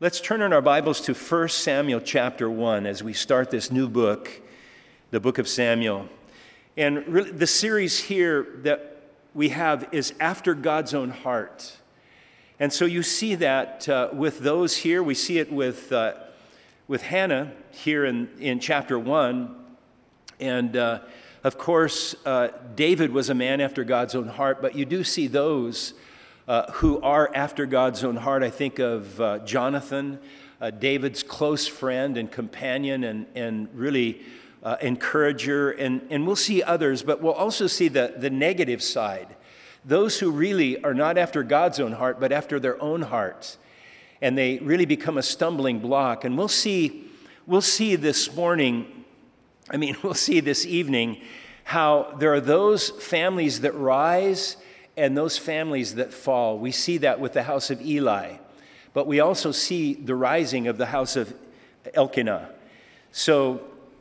Let's turn in our Bibles to 1 Samuel chapter 1 as we start this new book, the book of Samuel. And really, the series here that we have is After God's Own Heart. And so you see that with those here. We see it with Hannah here in chapter 1. And of course, David was a man after God's own heart, but you do see those who are after God's own heart. I think of Jonathan, David's close friend and companion and really encourager. And we'll see others, but we'll also see the negative side. Those who really are not after God's own heart, but after their own hearts. And they really become a stumbling block. And we'll see this morning, we'll see this evening, how there are those families that rise and those families that fall. We see that with the house of Eli, but we also see the rising of the house of Elkanah. So,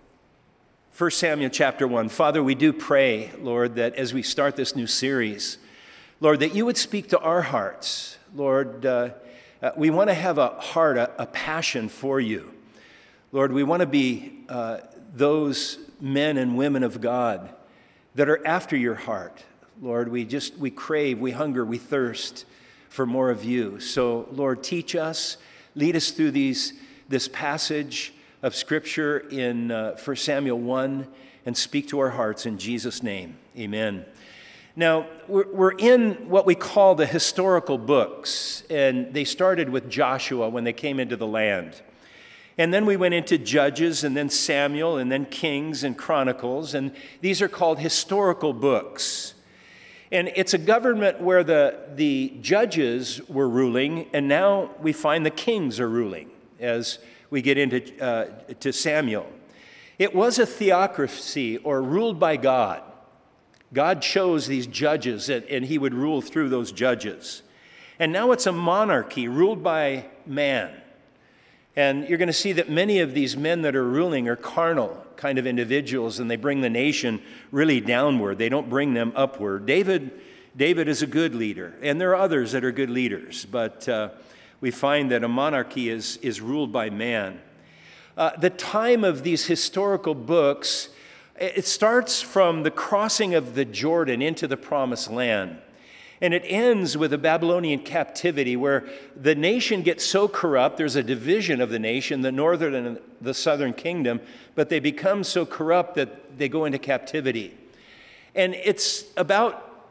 1 Samuel chapter 1. Father, we do pray, Lord, that as we start this new series, Lord, that you would speak to our hearts. Lord, we want to have a heart, a passion for you. Lord, we want to be those men and women of God that are after your heart. Lord, we crave, we hunger, we thirst for more of you. So, Lord, teach us, lead us through this passage of Scripture in 1 Samuel 1 and speak to our hearts in Jesus' name. Amen. Now, we're in what we call the historical books, and they started with Joshua when they came into the land. And then we went into Judges, and then Samuel, and then Kings and Chronicles, and these are called historical books. And it's a government where the judges were ruling, and now we find the kings are ruling as we get into to Samuel. It was a theocracy, or ruled by God. God chose these judges, and he would rule through those judges. And now it's a monarchy ruled by man. And you're going to see that many of these men that are ruling are carnal kind of individuals, and they bring the nation really downward. They don't bring them upward. David is a good leader, and there are others that are good leaders, but we find that a monarchy is ruled by man. The time of these historical books, it starts from the crossing of the Jordan into the Promised Land. And it ends with a Babylonian captivity where the nation gets so corrupt, there's a division of the nation, the northern and the southern kingdom, but they become so corrupt that they go into captivity. And it's about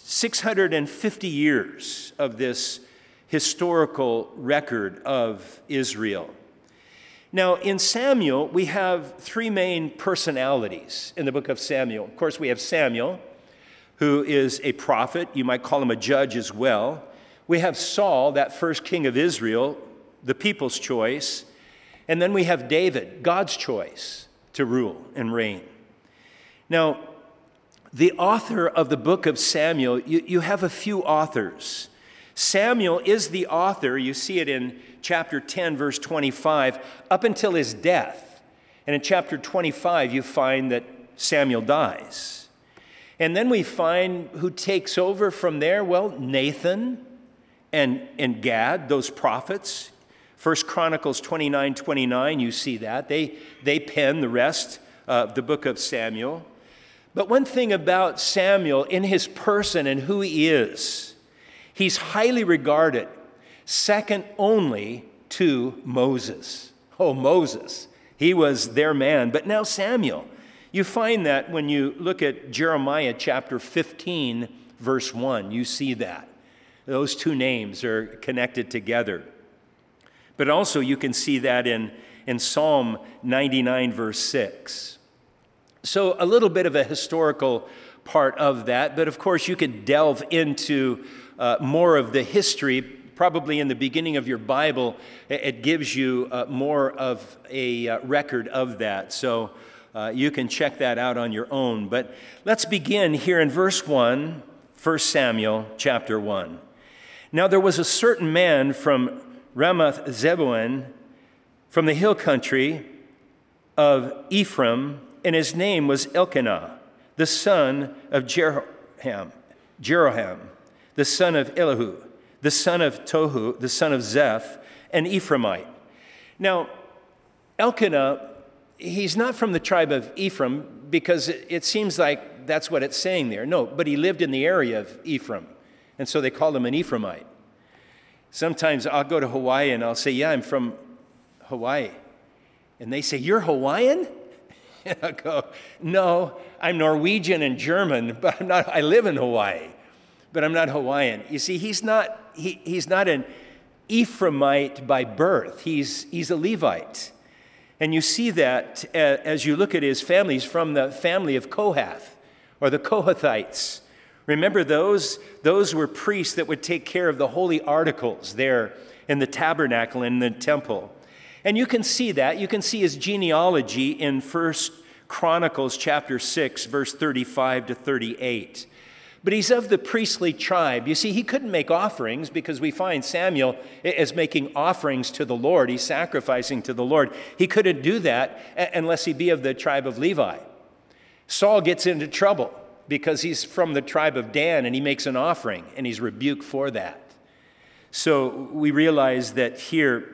650 years of this historical record of Israel. Now, in Samuel, we have three main personalities in the book of Samuel. Of course, we have Samuel, who is a prophet. You might call him a judge as well. We have Saul, that first king of Israel, the people's choice. And then we have David, God's choice to rule and reign. Now, the author of the book of Samuel, you have a few authors. Samuel is the author, you see it in chapter 10, verse 25, up until his death. And in chapter 25, you find that Samuel dies. And then we find who takes over from there. Well, Nathan and Gad, those prophets. 1 Chronicles 29:29, you see that. They pen the rest of the book of Samuel. But one thing about Samuel in his person and who he is, he's highly regarded, second only to Moses. Oh, Moses, he was their man. But now Samuel. You find that when you look at Jeremiah chapter 15, verse 1, you see that. Those two names are connected together. But also you can see that in Psalm 99, verse 6. So a little bit of a historical part of that, but of course you could delve into more of the history. Probably in the beginning of your Bible, it gives you more of a record of that. So you can check that out on your own. But let's begin here in verse 1, 1 Samuel chapter 1. Now there was a certain man from Ramath-Zeboim, from the hill country of Ephraim, and his name was Elkanah, the son of Jeroham, the son of Elihu, the son of Tohu, the son of Zeph, an Ephraimite. Now, Elkanah, he's not from the tribe of Ephraim because it seems like that's what it's saying there. No, but he lived in the area of Ephraim, and so they called him an Ephraimite. Sometimes I'll go to Hawaii and I'll say, yeah, I'm from Hawaii. And they say, you're Hawaiian? And I'll go, no, I'm Norwegian and German, but I live in Hawaii, but I'm not Hawaiian. You see, he's not an Ephraimite by birth. He's a Levite. And you see that as you look at his family. He's from the family of Kohath, or the Kohathites. Remember those? Those were priests that would take care of the holy articles there in the tabernacle and the temple. And you can see that. You can see his genealogy in 1 Chronicles chapter 6, verse 35 to 38. But he's of the priestly tribe. You see, he couldn't make offerings because we find Samuel as making offerings to the Lord. He's sacrificing to the Lord. He couldn't do that unless he be of the tribe of Levi. Saul gets into trouble because he's from the tribe of Dan and he makes an offering and he's rebuked for that. So we realize that here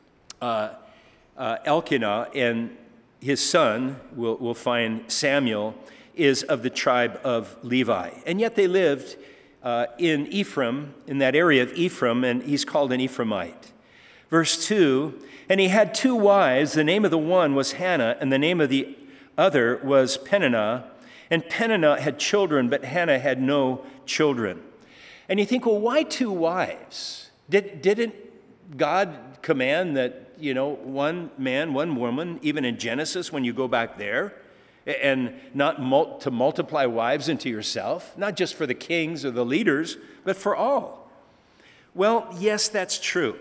Elkanah and his son, we'll find Samuel, is of the tribe of Levi. And yet they lived in Ephraim, in that area of Ephraim, and he's called an Ephraimite. Verse 2, and he had 2 wives. The name of the one was Hannah, and the name of the other was Peninnah. And Peninnah had children, but Hannah had no children. And you think, well, why 2 wives? Didn't God command that, one man, one woman, even in Genesis when you go back there, and not to multiply wives into yourself, not just for the kings or the leaders, but for all? Well, yes, that's true.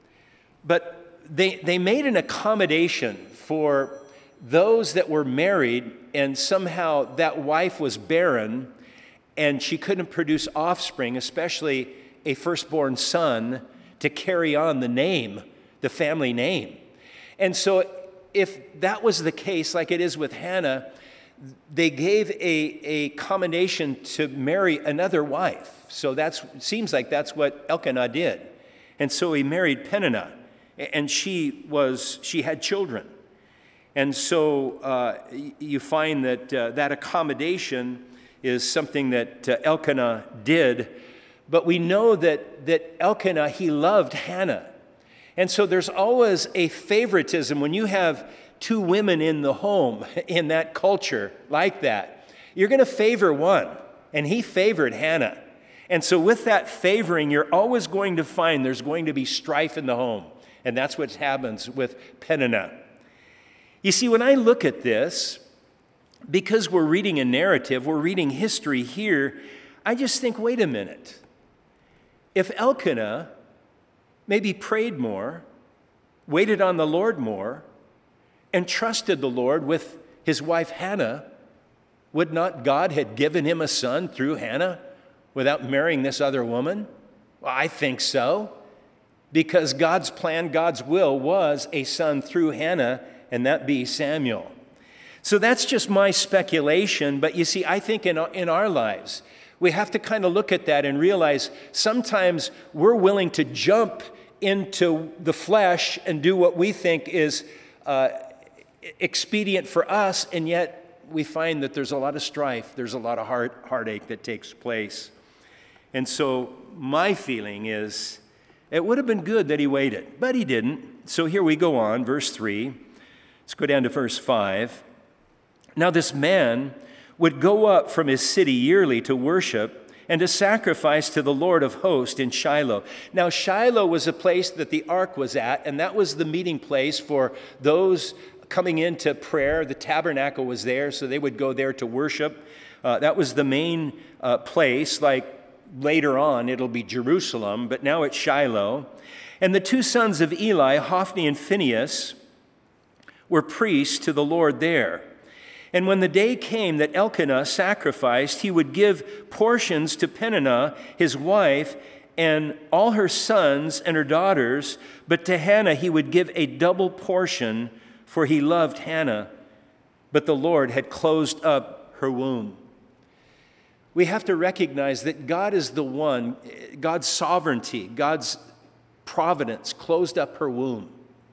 But they made an accommodation for those that were married and somehow that wife was barren and she couldn't produce offspring, especially a firstborn son, to carry on the name, the family name. And so if that was the case, like it is with Hannah, they gave a combination to marry another wife. So seems like that's what Elkanah did. And so he married Peninnah, and she had children. And so you find that that accommodation is something that Elkanah did. But we know that Elkanah, he loved Hannah. And so there's always a favoritism when you have 2 women in the home in that culture like that. You're going to favor one, and he favored Hannah. And so with that favoring, you're always going to find there's going to be strife in the home. And that's what happens with Peninnah. You see, when I look at this, because we're reading a narrative, we're reading history here, I just think, wait a minute. If Elkanah maybe prayed more, waited on the Lord more, and trusted the Lord with his wife Hannah, would not God have given him a son through Hannah without marrying this other woman? Well, I think so, because God's plan, God's will was a son through Hannah, and that be Samuel. So that's just my speculation, but you see, I think in our lives, we have to kind of look at that and realize sometimes we're willing to jump into the flesh and do what we think is expedient for us, and yet we find that there's a lot of strife, there's a lot of heartache that takes place. And so my feeling is it would have been good that he waited, but he didn't. So here we go on, verse 3. Let's go down to verse 5. Now this man would go up from his city yearly to worship and to sacrifice to the Lord of hosts in Shiloh. Now Shiloh was a place that the ark was at, and that was the meeting place for those coming into prayer. The tabernacle was there, so they would go there to worship. That was the main place. Like later on, it'll be Jerusalem, but now it's Shiloh. And the 2 sons of Eli, Hophni and Phinehas, were priests to the Lord there. And when the day came that Elkanah sacrificed, he would give portions to Peninnah, his wife, and all her sons and her daughters, but to Hannah he would give a double portion, for he loved Hannah, but the Lord had closed up her womb. We have to recognize that God is the one, God's sovereignty, God's providence closed up her womb.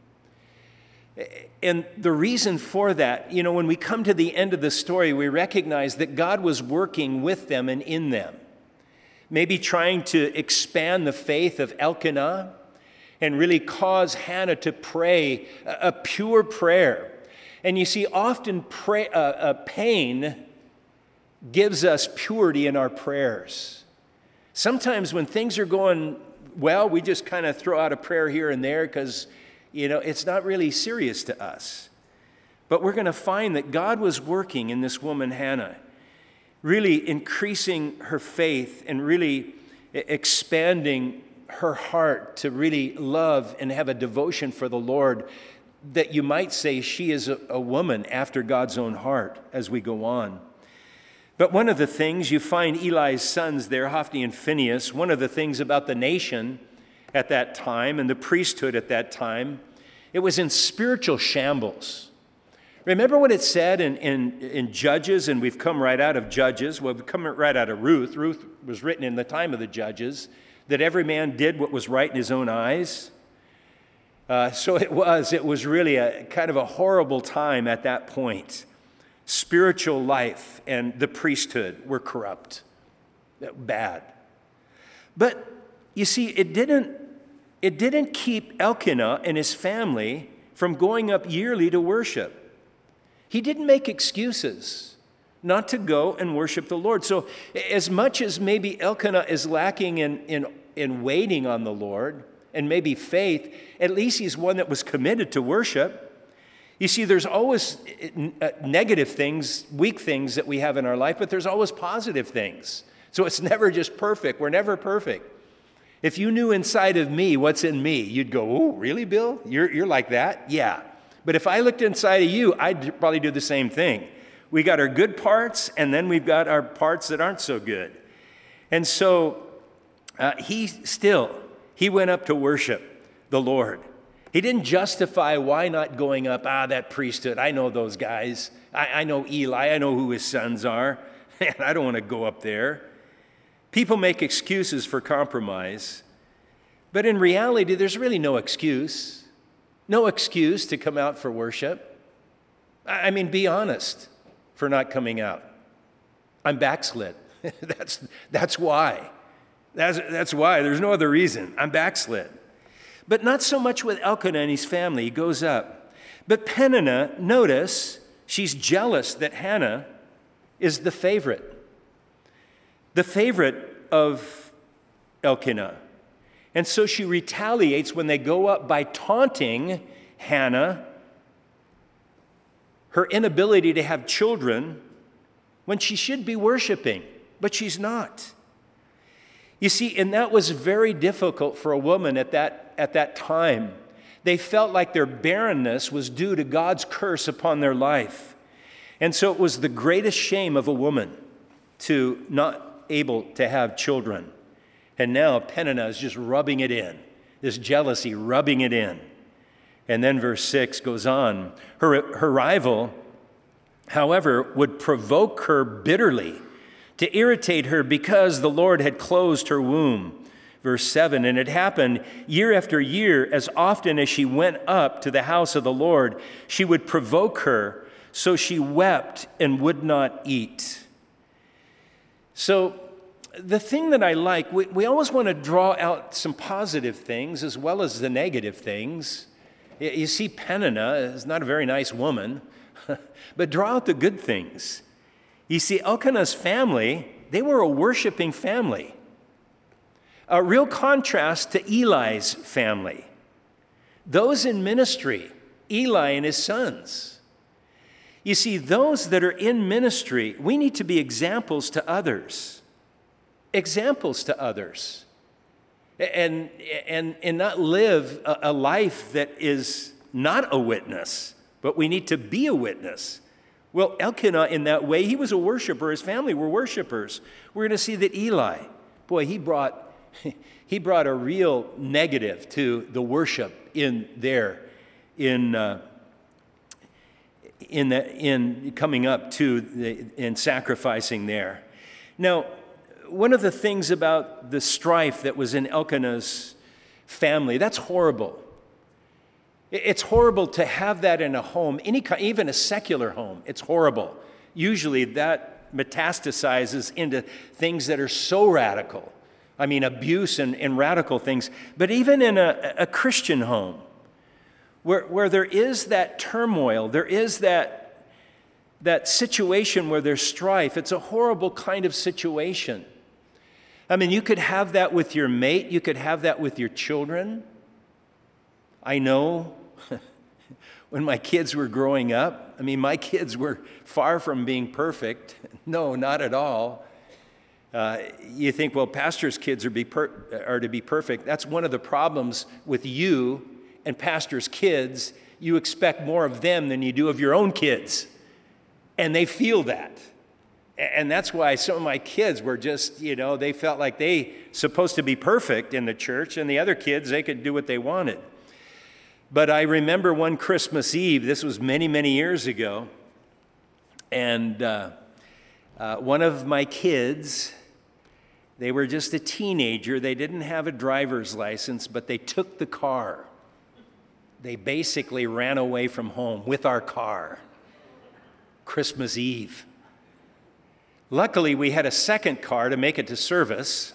And the reason for that, when we come to the end of the story, we recognize that God was working with them and in them. Maybe trying to expand the faith of Elkanah and really cause Hannah to pray a pure prayer. And you see, often pain gives us purity in our prayers. Sometimes when things are going well, we just kind of throw out a prayer here and there because it's not really serious to us. But we're going to find that God was working in this woman, Hannah, really increasing her faith and really expanding her heart to really love and have a devotion for the Lord, that you might say she is a woman after God's own heart as we go on. But one of the things, you find Eli's sons there, Hophni and Phinehas, one of the things about the nation at that time and the priesthood at that time, it was in spiritual shambles. Remember what it said in Judges, and we've come right out of Judges. Well, we've come right out of Ruth. Ruth was written in the time of the Judges, that every man did what was right in his own eyes. So it was really a kind of a horrible time at that point. Spiritual life and the priesthood were corrupt, bad. But you see, it didn't keep Elkanah and his family from going up yearly to worship. He didn't make excuses not to go and worship the Lord. So as much as maybe Elkanah is lacking in waiting on the Lord and maybe faith, at least he's one that was committed to worship. You see, there's always negative things, weak things that we have in our life, but there's always positive things. So it's never just perfect. We're never perfect. If you knew inside of me what's in me, you'd go, "Oh, really, Bill? You're like that?" Yeah. But if I looked inside of you, I'd probably do the same thing. We got our good parts, and then we've got our parts that aren't so good. And so he went up to worship the Lord. He didn't justify why not going up. That priesthood, I know those guys. I know Eli. I know who his sons are. I don't want to go up there. People make excuses for compromise. But in reality, there's really no excuse. No excuse to come out for worship. I mean, be honest for not coming out. I'm backslid. That's why. That's why. There's no other reason. I'm backslid. But not so much with Elkanah and his family. He goes up. But Peninnah, notice, she's jealous that Hannah is the favorite of Elkanah. And so she retaliates when they go up by taunting Hannah, her inability to have children, when she should be worshiping, but she's not. You see, and that was very difficult for a woman at that time. They felt like their barrenness was due to God's curse upon their life. And so it was the greatest shame of a woman to not able to have children. And now Peninnah is just rubbing it in, this jealousy rubbing it in. And then verse 6 goes on. Her rival, however, would provoke her bitterly to irritate her because the Lord had closed her womb. Verse 7, and it happened year after year, as often as she went up to the house of the Lord, she would provoke her, so she wept and would not eat. So the thing that I like, we always want to draw out some positive things as well as the negative things. You see, Peninnah is not a very nice woman, but draw out the good things. You see, Elkanah's family, they were a worshiping family. A real contrast to Eli's family. Those in ministry, Eli and his sons. You see, those that are in ministry, we need to be examples to others. Examples to others. And not live a life that is not a witness, but we need to be a witness. Well, Elkanah, in that way, he was a worshiper. His family were worshipers. We're going to see that Eli, boy, he brought a real negative to the worship in coming up to in sacrificing there. Now, one of the things about the strife that was in Elkanah's family. That's horrible. It's horrible to have that in a home, even a secular home. It's horrible. Usually that metastasizes into things that are so radical. I mean, abuse and radical things. But even in a Christian home, where there is that turmoil, there is that situation where there's strife, it's a horrible kind of situation. I mean, you could have that with your mate, you could have that with your children. I know when my kids were growing up, I mean, my kids were far from being perfect. No, not at all. You think, well, pastors' kids are to be perfect. That's one of the problems with you and pastors' kids. You expect more of them than you do of your own kids. And they feel that. And that's why some of my kids were just, they felt like they supposed to be perfect in the church, and the other kids, they could do what they wanted. But I remember one Christmas Eve, this was many, many years ago, and one of my kids, they were just a teenager. They didn't have a driver's license, but they took the car. They basically ran away from home with our car. Christmas Eve. Luckily, we had a second car to make it to service.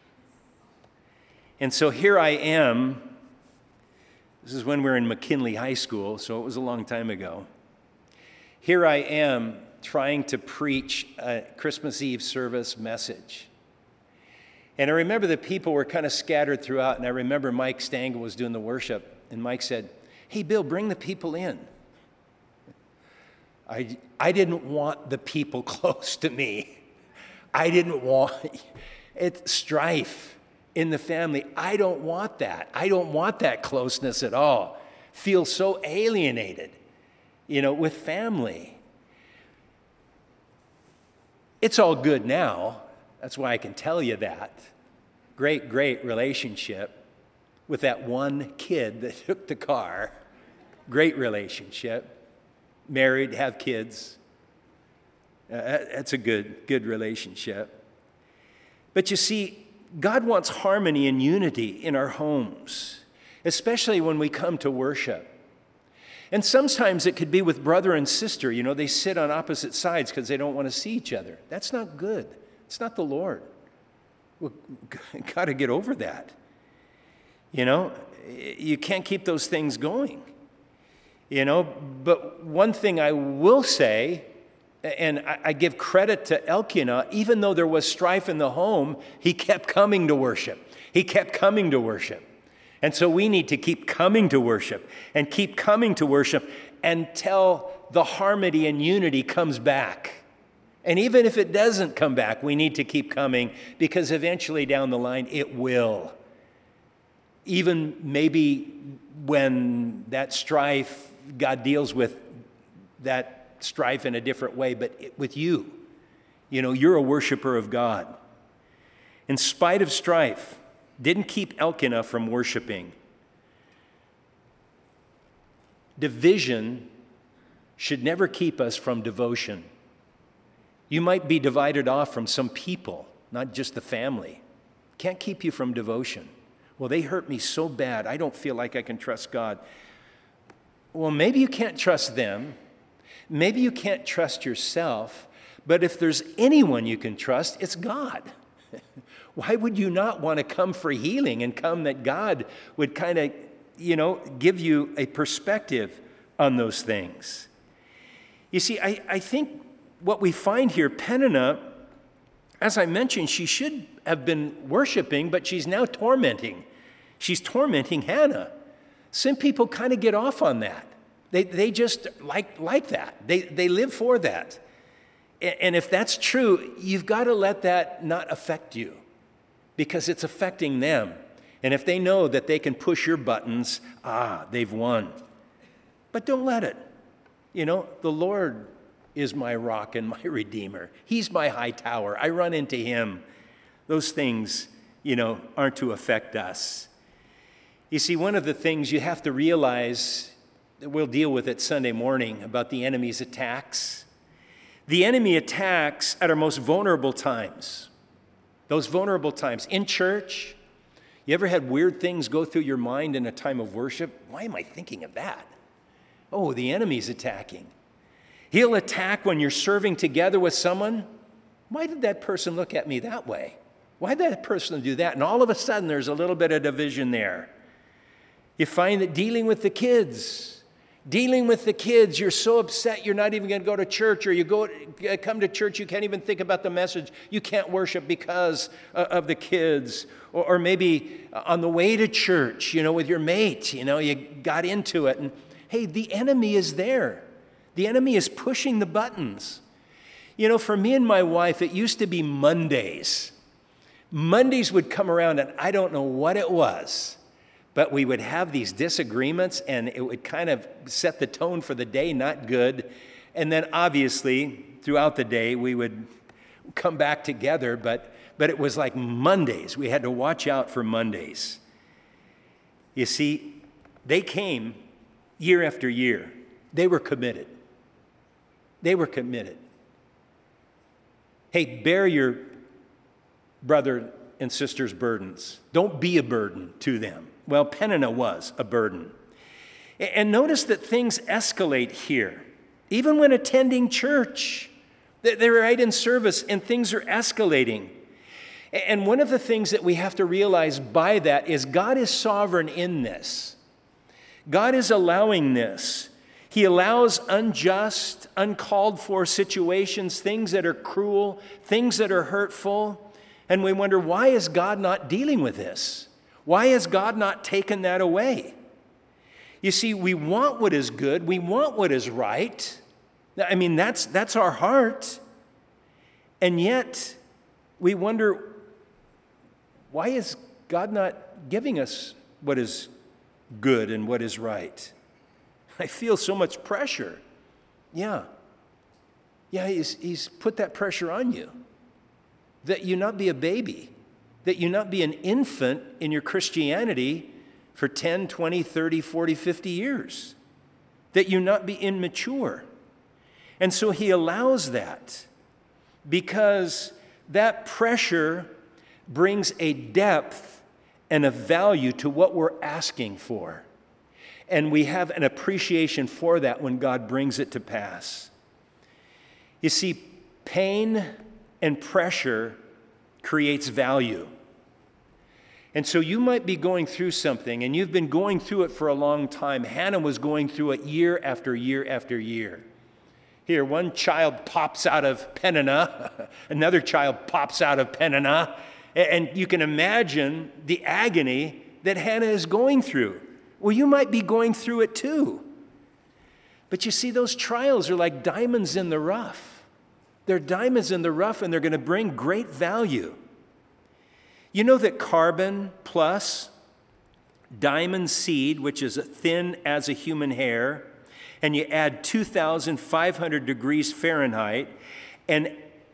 And so here I am. This is when we were in McKinley High School, so it was a long time ago. Here I am trying to preach a Christmas Eve service message. And I remember the people were kind of scattered throughout, and I remember Mike Stangl was doing the worship, and Mike said, "Hey, Bill, bring the people in." I didn't want the people close to me. I didn't want it strife in the family. I don't want that. I don't want that closeness at all. Feel so alienated, with family. It's all good now. That's why I can tell you that. Great, great relationship with that one kid that took the car. Great relationship. Married, have kids. That's a good relationship. But you see, God wants harmony and unity in our homes, especially when we come to worship. And sometimes it could be with brother and sister. They sit on opposite sides because they don't want to see each other. That's not good. It's not the Lord. We've got to get over that. You can't keep those things going. But one thing I will say, and I give credit to Elkanah, even though there was strife in the home, he kept coming to worship. He kept coming to worship. And so we need to keep coming to worship and keep coming to worship until the harmony and unity comes back. And even if it doesn't come back, we need to keep coming, because eventually down the line it will. Even maybe when that strife, God deals with that strife in a different way, but with you. You're a worshiper of God. In spite of strife, didn't keep Elkanah from worshiping. Division should never keep us from devotion. You might be divided off from some people, not just the family. Can't keep you from devotion. Well, they hurt me so bad, I don't feel like I can trust God. Well, maybe you can't trust them. Maybe you can't trust yourself. But if there's anyone you can trust, it's God. Why would you not want to come for healing and come that God would kind of, give you a perspective on those things? You see, I think what we find here, Peninnah, as I mentioned, she should have been worshiping, but she's now tormenting. She's tormenting Hannah. Some people kind of get off on that. They just like that. They live for that. And if that's true, you've got to let that not affect you, because it's affecting them. And if they know that they can push your buttons, they've won. But don't let it. The Lord is my rock and my redeemer. He's my high tower. I run into him. Those things, aren't to affect us. You see, one of the things you have to realize, that we'll deal with it Sunday morning, about the enemy's attacks. The enemy attacks at our most vulnerable times. Those vulnerable times in church. You ever had weird things go through your mind in a time of worship? Why am I thinking of that? Oh, the enemy's attacking. He'll attack when you're serving together with someone. Why did that person look at me that way? Why did that person do that? And all of a sudden, there's a little bit of division there. You find that dealing with the kids, you're so upset you're not even going to go to church, or you come to church, you can't even think about the message. You can't worship because of the kids. Or maybe on the way to church, with your mate, you got into it. And hey, the enemy is there. The enemy is pushing the buttons. For me and my wife, it used to be Mondays. Mondays would come around, and I don't know what it was, but we would have these disagreements, and it would kind of set the tone for the day, not good. And then obviously, throughout the day, we would come back together, but it was like Mondays. We had to watch out for Mondays. You see, they came year after year. They were committed. Hey, bear your brother and sister's burdens. Don't be a burden to them. Well, Peninnah was a burden. And notice that things escalate here. Even when attending church, they're right in service and things are escalating. And one of the things that we have to realize by that is God is sovereign in this. God is allowing this. He allows unjust, uncalled for situations, things that are cruel, things that are hurtful. And we wonder, why is God not dealing with this? Why has God not taken that away? You see, we want what is good. We want what is right. I mean, that's our heart. And yet, we wonder, why is God not giving us what is good and what is right? I feel so much pressure. Yeah, he's put that pressure on you. That you not be a baby. That you not be an infant in your Christianity for 10, 20, 30, 40, 50 years. That you not be immature. And so he allows that because that pressure brings a depth and a value to what we're asking for. And we have an appreciation for that when God brings it to pass. You see, pain and pressure creates value. And so you might be going through something, and you've been going through it for a long time. Hannah was going through it year after year after year. Here, one child pops out of Peninnah, another child pops out of Peninnah, and you can imagine the agony that Hannah is going through. Well, you might be going through it too. But you see, those trials are like diamonds in the rough. They're diamonds in the rough, and they're going to bring great value. You know that carbon plus diamond seed, which is thin as a human hair, and you add 2,500 degrees Fahrenheit and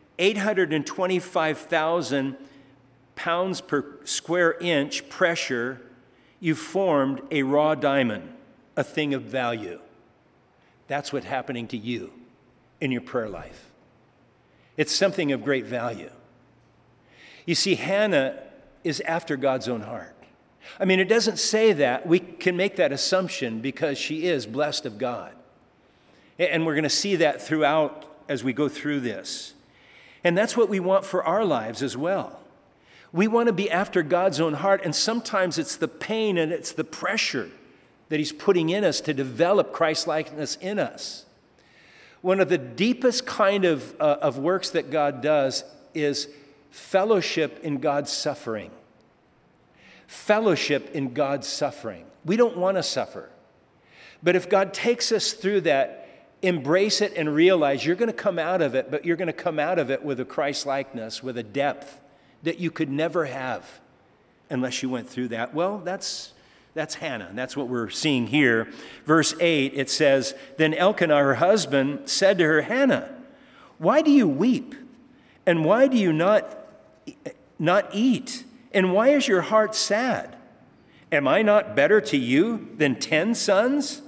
825,000 pounds per square inch pressure, you've formed a raw diamond, a thing of value. That's what's happening to you in your prayer life. It's something of great value. You see, Hannah is after God's own heart. I mean, it doesn't say that. We can make that assumption because she is blessed of God. And we're going to see that throughout as we go through this. And that's what we want for our lives as well. We want to be after God's own heart, and sometimes it's the pain and it's the pressure that he's putting in us to develop Christ-likeness in us. One of the deepest kind of works that God does is fellowship in God's suffering. Fellowship in God's suffering. We don't want to suffer. But if God takes us through that, embrace it and realize you're going to come out of it, but you're going to come out of it with a Christ-likeness, with a depth that you could never have unless you went through that. Well, that's Hannah. That's what we're seeing here. Verse 8, it says, Then Elkanah, her husband, said to her, Hannah, why do you weep? And why do you not eat? And why is your heart sad? Am I not better to you than 10 sons?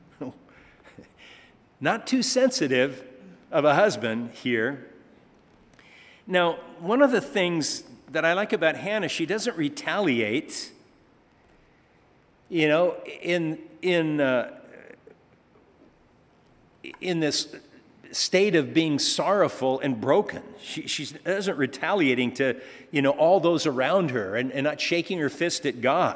Not too sensitive of a husband here. Now, one of the things that I like about Hannah, she doesn't retaliate. You know, in this state of being sorrowful and broken. She isn't retaliating to, all those around her and not shaking her fist at God.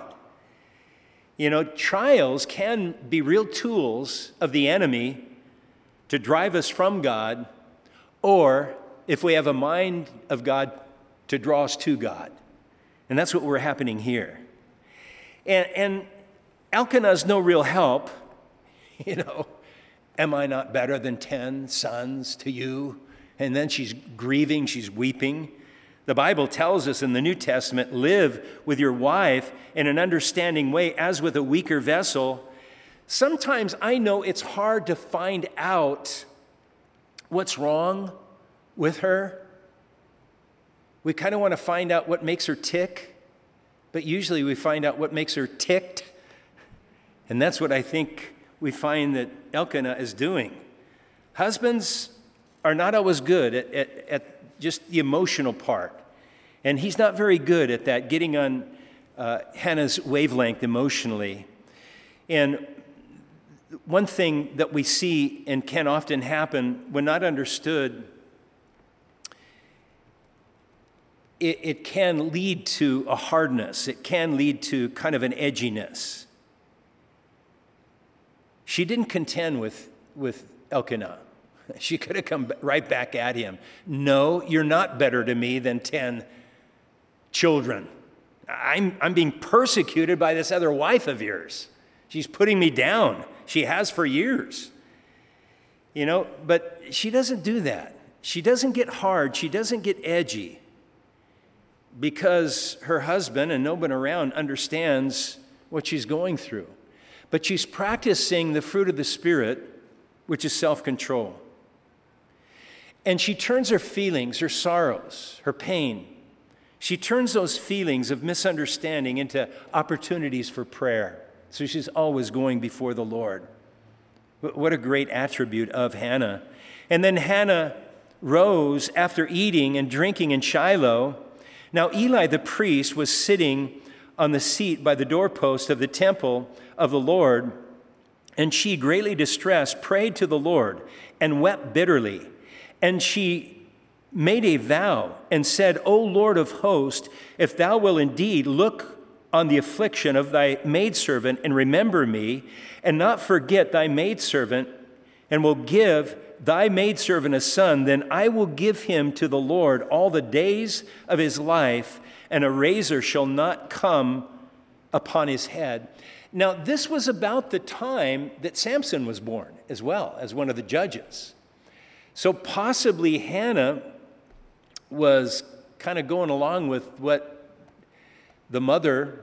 Trials can be real tools of the enemy to drive us from God, or if we have a mind of God, to draw us to God. And that's what we're happening here. And Elkanah's no real help, Am I not better than 10 sons to you? And then she's grieving, she's weeping. The Bible tells us in the New Testament, live with your wife in an understanding way as with a weaker vessel. Sometimes I know it's hard to find out what's wrong with her. We kind of want to find out what makes her tick, but usually we find out what makes her ticked. And that's what I think we find that Elkanah is doing. Husbands are not always good at just the emotional part. And he's not very good at that, getting on Hannah's wavelength emotionally. And one thing that we see and can often happen when not understood, it can lead to a hardness. It can lead to kind of an edginess. She didn't contend with Elkanah. She could have come right back at him. No, you're not better to me than 10 children. I'm being persecuted by this other wife of yours. She's putting me down. She has for years. But she doesn't do that. She doesn't get hard. She doesn't get edgy, because her husband and no one around understands what she's going through. But she's practicing the fruit of the Spirit, which is self-control. And she turns her feelings, her sorrows, her pain, she turns those feelings of misunderstanding into opportunities for prayer. So she's always going before the Lord. What a great attribute of Hannah. And then Hannah rose after eating and drinking in Shiloh. Now Eli the priest was sitting on the seat by the doorpost of the temple of the Lord, and she, greatly distressed, prayed to the Lord and wept bitterly. And she made a vow and said, O Lord of hosts, if thou wilt indeed look on the affliction of thy maidservant and remember me, and not forget thy maidservant, and will give thy maidservant a son, then I will give him to the Lord all the days of his life, and a razor shall not come upon his head. Now, this was about the time that Samson was born as well, as one of the judges. So possibly Hannah was kind of going along with what the mother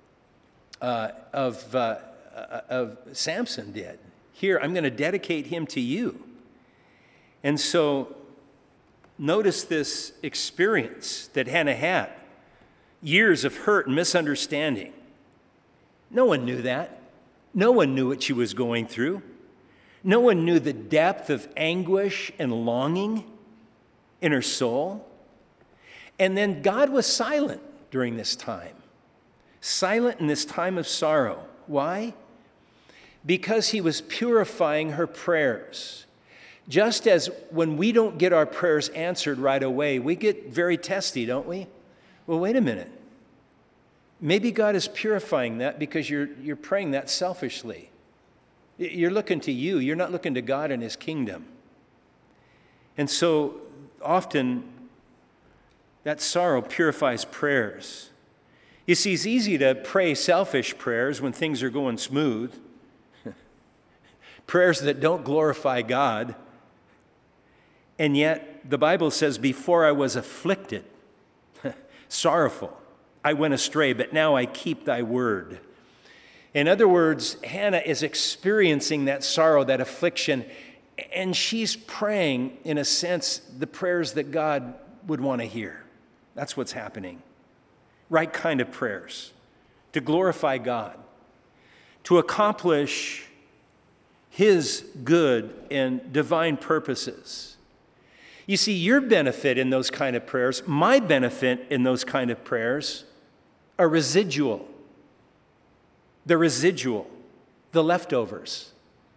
of Samson did. Here, I'm going to dedicate him to you. And so notice this experience that Hannah had. Years of hurt and misunderstanding. No one knew that. No one knew what she was going through. No one knew the depth of anguish and longing in her soul. And then God was silent during this time. Silent in this time of sorrow. Why? Because he was purifying her prayers. Just as when we don't get our prayers answered right away, we get very testy, don't we? Well, wait a minute. Maybe God is purifying that because you're praying that selfishly. You're looking to you. You're not looking to God and his kingdom. And so often that sorrow purifies prayers. You see, it's easy to pray selfish prayers when things are going smooth. Prayers that don't glorify God. And yet the Bible says, before I was afflicted, sorrowful, I went astray, but now I keep thy word. In other words, Hannah is experiencing that sorrow, that affliction, and she's praying, in a sense, the prayers that God would want to hear. That's what's happening. Right kind of prayers to glorify God, to accomplish his good and divine purposes. You see, your benefit in those kind of prayers, my benefit in those kind of prayers, are residual. The residual, the leftovers.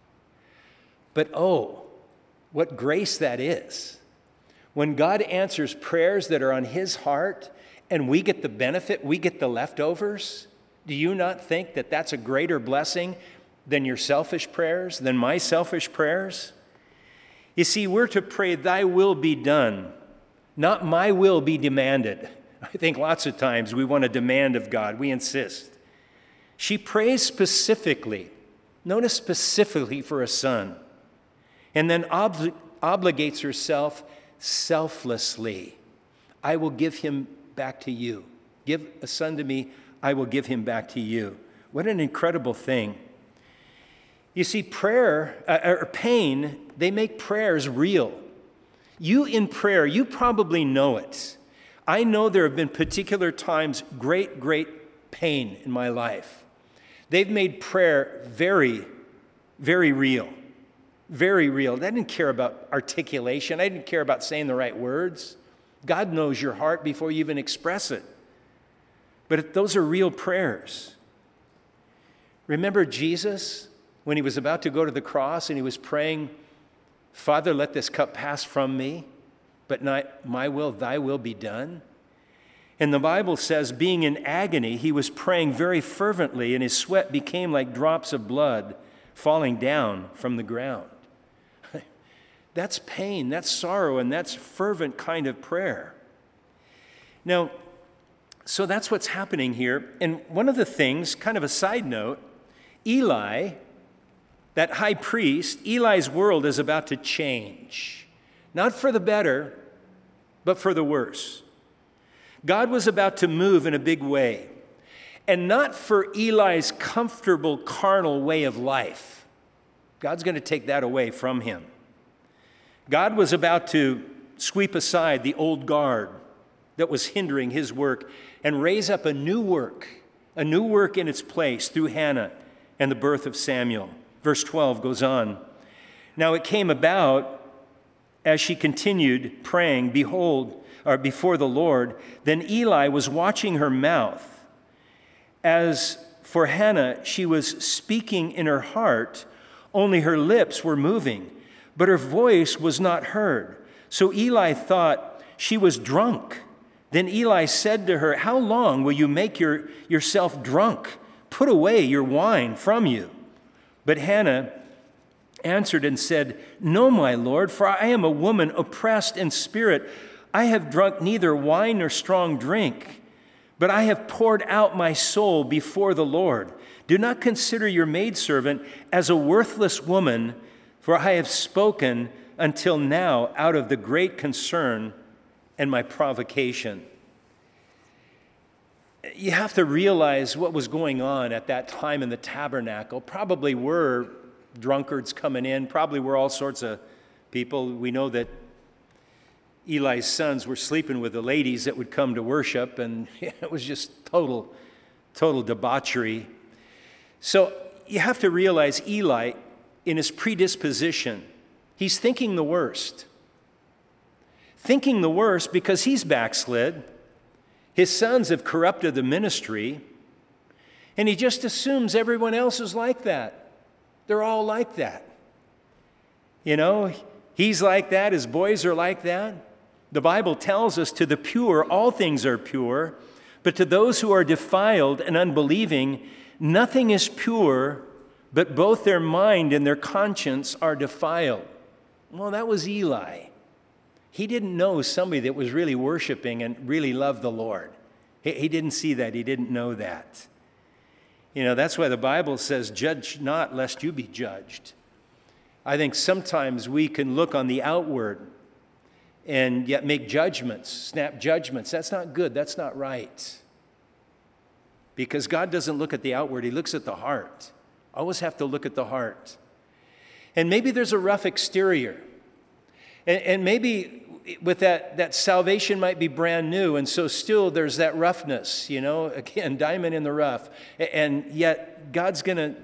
But oh, what grace that is. When God answers prayers that are on his heart and we get the benefit, we get the leftovers, do you not think that that's a greater blessing than your selfish prayers, than my selfish prayers? You see, we're to pray, thy will be done, not my will be demanded. I think lots of times we want to demand of God. We insist. She prays specifically, notice specifically for a son, and then obligates herself selflessly. I will give him back to you. Give a son to me, I will give him back to you. What an incredible thing. You see, pain, they make prayers real. You in prayer, you probably know it. I know there have been particular times, great pain in my life. They've made prayer very, very real. Very real. I didn't care about articulation. I didn't care about saying the right words. God knows your heart before you even express it. But those are real prayers. Remember Jesus? When he was about to go to the cross and he was praying, Father, let this cup pass from me, but not my will, thy will be done. And the Bible says, being in agony, he was praying very fervently, and his sweat became like drops of blood falling down from the ground. That's pain, that's sorrow, and that's fervent kind of prayer. Now, so that's what's happening here. And one of the things, kind of a side note, Eli, that high priest, Eli's world is about to change. Not for the better, but for the worse. God was about to move in a big way. And not for Eli's comfortable carnal way of life. God's going to take that away from him. God was about to sweep aside the old guard that was hindering his work and raise up a new work in its place through Hannah and the birth of Samuel. Verse 12 goes on. Now it came about as she continued praying, before the Lord, then Eli was watching her mouth. As for Hannah, she was speaking in her heart, only her lips were moving, but her voice was not heard. So Eli thought she was drunk. Then Eli said to her, how long will you make yourself drunk? Put away your wine from you. But Hannah answered and said, no, my Lord, for I am a woman oppressed in spirit. I have drunk neither wine nor strong drink, but I have poured out my soul before the Lord. Do not consider your maidservant as a worthless woman, for I have spoken until now out of the great concern and my provocation. You have to realize what was going on at that time in the tabernacle. Probably were drunkards coming in, probably were all sorts of people. We know that Eli's sons were sleeping with the ladies that would come to worship, and it was just total debauchery. So you have to realize Eli, in his predisposition, he's thinking the worst. Thinking the worst because he's backslid. His sons have corrupted the ministry, and he just assumes everyone else is like that. They're all like that. You know, he's like that, his boys are like that. The Bible tells us to the pure, all things are pure, but to those who are defiled and unbelieving, nothing is pure, but both their mind and their conscience are defiled. Well, that was Eli. He didn't know somebody that was really worshiping and really loved the Lord. He didn't see that. He didn't know that. You know, that's why the Bible says, judge not lest you be judged. I think sometimes we can look on the outward and yet make judgments, snap judgments. That's not good. That's not right. Because God doesn't look at the outward. He looks at the heart. Always have to look at the heart. And maybe there's a rough exterior. And maybe with that salvation might be brand new, and so still there's that roughness, you know, again, diamond in the rough. And yet God's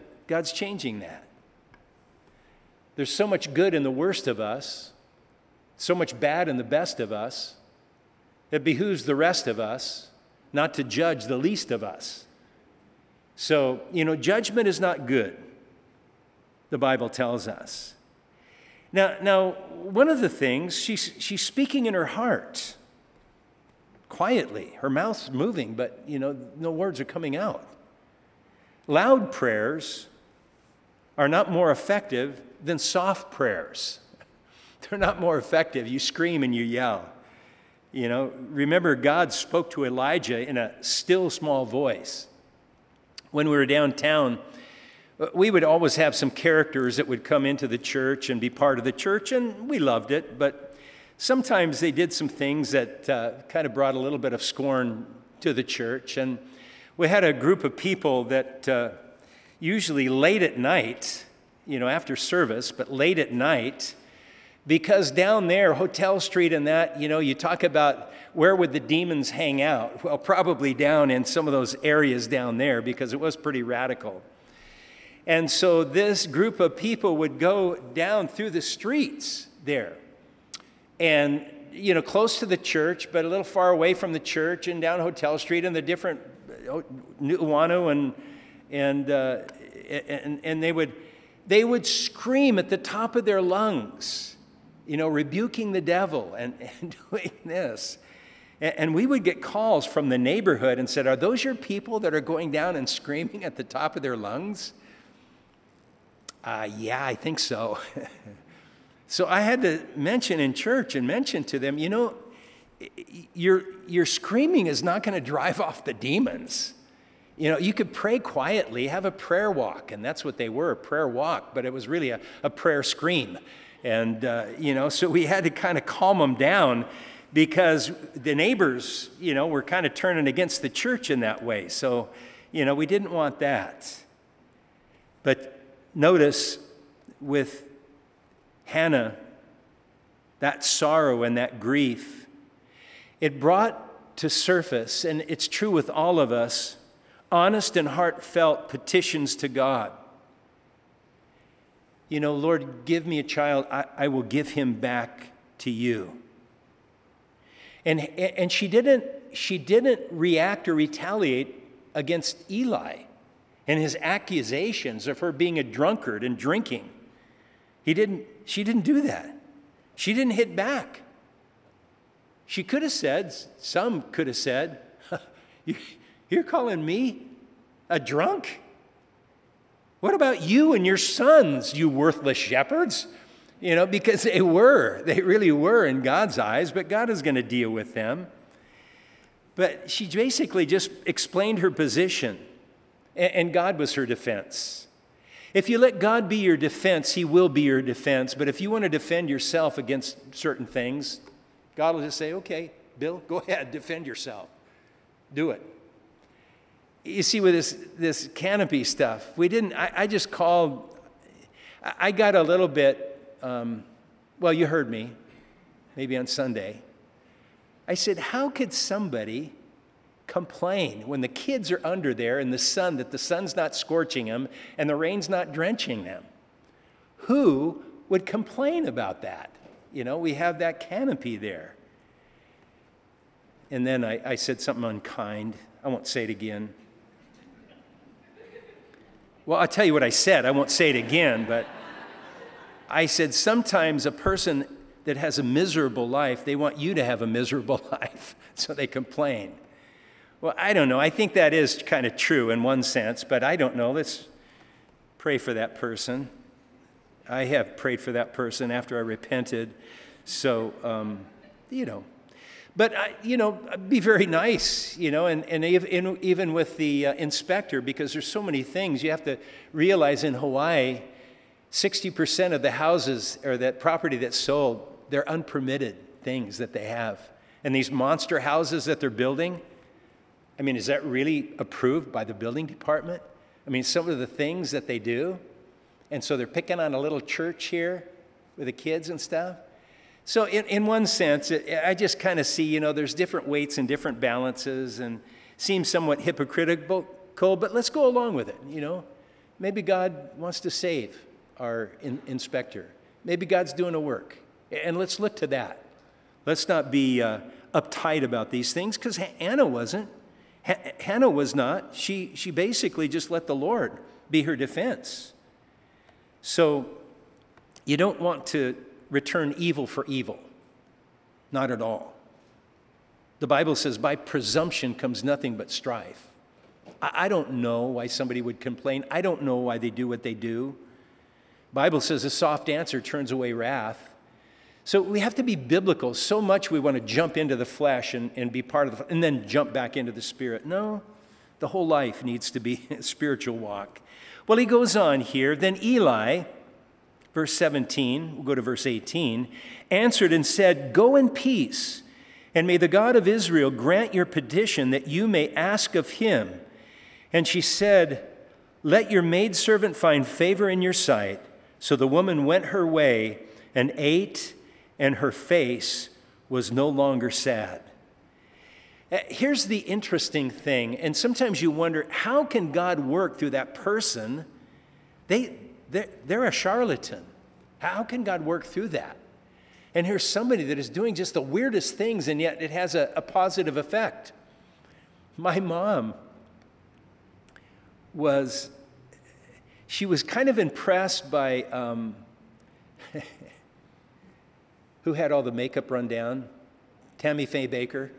changing that. There's so much good in the worst of us, so much bad in the best of us, it behooves the rest of us not to judge the least of us. So, judgment is not good, the Bible tells us. Now, one of the things, she's speaking in her heart, quietly. Her mouth's moving, but, no words are coming out. Loud prayers are not more effective than soft prayers. They're not more effective. You scream and you yell. Remember, God spoke to Elijah in a still small voice. When we were downtown, we would always have some characters that would come into the church and be part of the church, and we loved it, but sometimes they did some things that kind of brought a little bit of scorn to the church. And we had a group of people that usually late at night, after service, but late at night, because down there, Hotel Street and that, you talk about where would the demons hang out? Well, probably down in some of those areas down there, because it was pretty radical. And so this group of people would go down through the streets there. And, close to the church, but a little far away from the church, and down Hotel Street and the different Nu'uanu, and they would scream at the top of their lungs, rebuking the devil and doing this. And we would get calls from the neighborhood and said, "Are those your people that are going down and screaming at the top of their lungs?" Yeah, I think so. So I had to mention in church and mention to them, your screaming is not going to drive off the demons. You could pray quietly, have a prayer walk, and that's what they were, a prayer walk, but it was really a prayer scream. And, so we had to kind of calm them down because the neighbors, were kind of turning against the church in that way. So, we didn't want that. But notice with Hannah, that sorrow and that grief, it brought to surface, and it's true with all of us, honest and heartfelt petitions to God. Lord, give me a child, I will give him back to you. And she didn't react or retaliate against Eli and his accusations of her being a drunkard and drinking. She didn't do that. She didn't hit back. She could have said, some could have said, "You're calling me a drunk? What about you and your sons, you worthless shepherds?" Because they really were in God's eyes, but God is going to deal with them. But she basically just explained her position, and God was her defense. If you let God be your defense, he will be your defense. But if you want to defend yourself against certain things, God will just say, "Okay, Bill, go ahead, defend yourself. Do it." You see, with this canopy stuff, I just called, I got a little bit, well, you heard me, maybe on Sunday. I said, how could somebody complain when the kids are under there in the sun, that the sun's not scorching them and the rain's not drenching them? Who would complain about that? We have that canopy there. And then I said something unkind. I won't say it again. Well, I'll tell you what I said. I won't say it again, but I said sometimes a person that has a miserable life, they want you to have a miserable life, so they complain. Well, I don't know. I think that is kind of true in one sense, but I don't know. Let's pray for that person. I have prayed for that person after I repented. So, But, be very nice, and even with the inspector, because there's so many things. You have to realize in Hawaii, 60% of the houses or that property that's sold, they're unpermitted things that they have. And these monster houses that they're building, is that really approved by the building department? Some of the things that they do. And so they're picking on a little church here with the kids and stuff. So in one sense, I just kind of see, there's different weights and different balances and seems somewhat hypocritical, but let's go along with it, Maybe God wants to save our inspector. Maybe God's doing a work. And let's look to that. Let's not be uptight about these things, because Hannah wasn't. Hannah was not. She basically just let the Lord be her defense. So you don't want to return evil for evil. Not at all. The Bible says, by presumption comes nothing but strife. I don't know why somebody would complain. I don't know why they do what they do. The Bible says a soft answer turns away wrath. So we have to be biblical. So much we want to jump into the flesh and be part of the, and then jump back into the spirit. No, the whole life needs to be a spiritual walk. Well, he goes on here. Then Eli, verse 17, we'll go to verse 18, answered and said, "Go in peace, and may the God of Israel grant your petition that you may ask of him." And she said, "Let your maidservant find favor in your sight." So the woman went her way and ate, and her face was no longer sad. Here's the interesting thing, and sometimes you wonder, how can God work through that person? They're a charlatan. How can God work through that? And here's somebody that is doing just the weirdest things, and yet it has a positive effect. My mom was kind of impressed by who had all the makeup run down? Tammy Faye Baker.